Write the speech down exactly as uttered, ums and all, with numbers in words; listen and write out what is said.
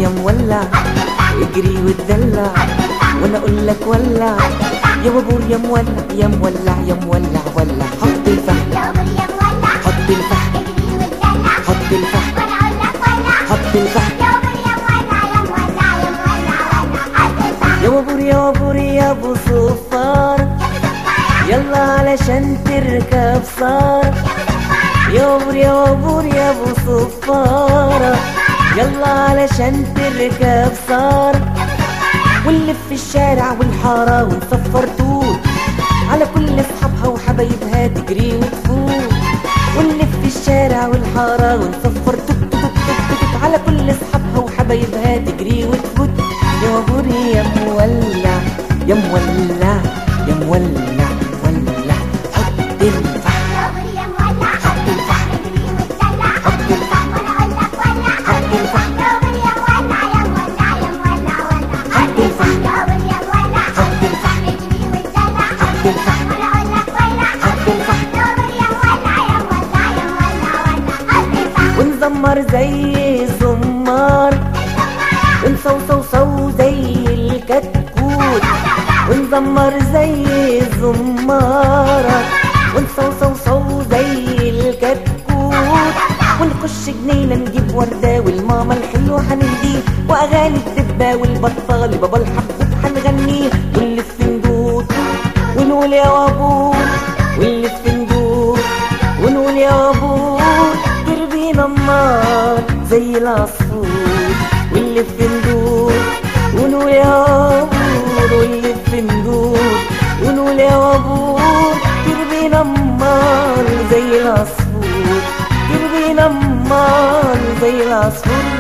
يا مولع اجري واتدلع وانا اقول لك ولع يا وابور يا مولع يا مولع يا مولع ولع. حط الفحم يا وابور يا مولع حط الفحم اجري واتدلع حط الفحم وانا اقول لك ولع. حط الفحم يا وابور يا مولع يا مولع يا مولع ولع. حط الفحم يا وابور يا وابور يا ابو صفار يلا علشان تركب صار. يا وابور يا وابور يا ابو صفارة يلا علشان تركب صار. ونلف في الشارع والحارة ونصفر طول على كل اصحابها وحبايبها تجري وتفوت. ونلف في الشارع والحارة ونصفر توك توك توك توك على كل اصحابها وحبايبها تجري وتفوت. يا وابور يا مولع يا مولع يا مولع ولع. حط الفحم يا وابور يا مولع حط الفحم اجري واتدلع حط الفحم وانا اقول لك ولع. حط الفحم يا وابور يا مولع يا مولع يا مولع ولع. حط الفحم يا وابور يا مولع حط الفحم اجري واتدلع حط الفحم وانا اقول لك ولع. حط الفحم يا وابور يا مولع يا مولع يا مولع ولع. حط الفحم ونزمر زي الزمار ونصوصوصو زي الكتكوت. ونزمر زي الزمارة ونصوصوصو زي الكتكوت. ونخش جنينة نجيب وردة والماما الحلوة هنهديه وأغاني الدبة والبطال بابا الحبوب هنغنيه. ونلف ندور ونقول يا وابور ونلف ندور ونقول يا وابور تربينا النار زي العصفور. ونلف ندور ونقول يا وابور ونلف ندور ونقول يا وابور تربينا النار زي العصفور تربينا النار زي العصفور.